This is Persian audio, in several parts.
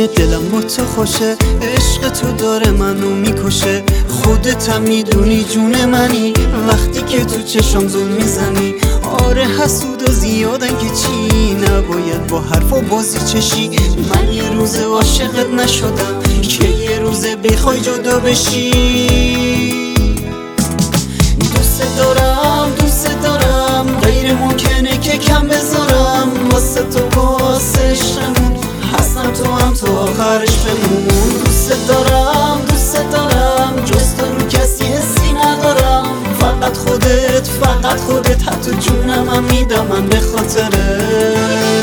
دلم با تو خوشه، عشق تو داره منو میکشه. خودت هم میدونی جون منی وقتی که تو چشم زل میزنی. آره حسود و زیادن که چی، نباید با حرف و بازی چشی. من یه روز عاشقت نشدم که یه روز بخوای جدا بشی. دوست دارم غیر ممکنه که کم بذارم. واسه تو واسه عشقمون هستم، تو هم تو آخرش بمون. دوست دارم جز تو رو کسی حسی ندارم. فقط خودت حتی جونم هم میدم من به خاطرت.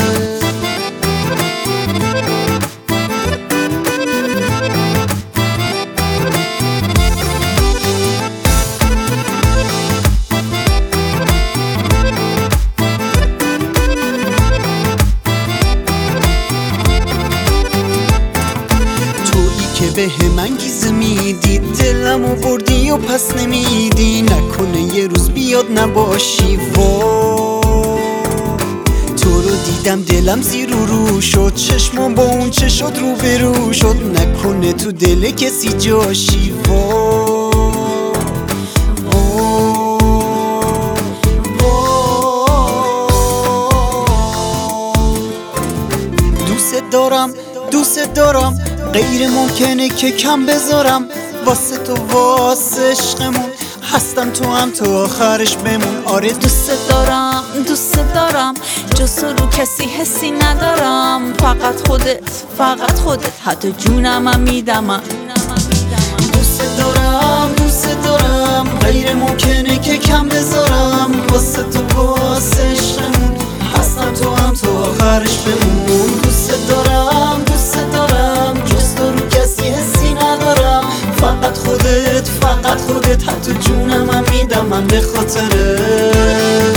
که به هم انگیزه میدی، دلمو بردی و پس نمیدی. نکنه یه روز بیاد نباشی. تو رو دیدم دلم زیر و رو شد، چشمم با اون چه شد رو به رو شد. نکنه تو دل کسی جاشی. دوست دارم غیر ممکنه که کم بذارم. واسه تو واسه عشقمون هستم، تو هم تو آخرش بمون. آره دوست دارم جز تو رو کسی حسی ندارم. فقط خودت حتی جونم هم میدم. دوست دارم غیر ممکنه که کم بذارم. واسه تو واسه عشقمون هستم، تو هم تو آخرش بمون. دوست دارم جز تو رو کسی حسی ندارم. فقط خودت حتی جونم هم میدم من به خاطرت.